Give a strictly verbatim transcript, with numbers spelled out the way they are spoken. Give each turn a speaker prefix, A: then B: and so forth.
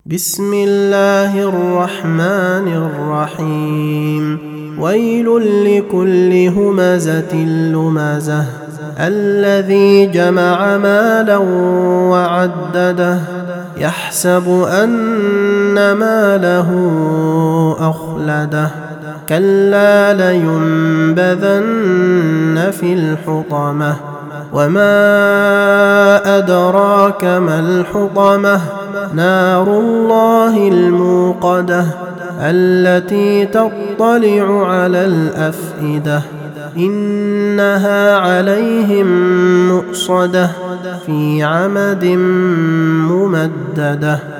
A: بسم الله الرحمن الرحيم ويل لكل همزة لمزة الذي جمع مالا وعدده يحسب أن ماله أخلده كلا لينبذن في الحطمة وما أدراك ما الحطمة نار الله الموقدة التي تطلع على الأفئدة إنها عليهم مؤصدة في عمد ممددة.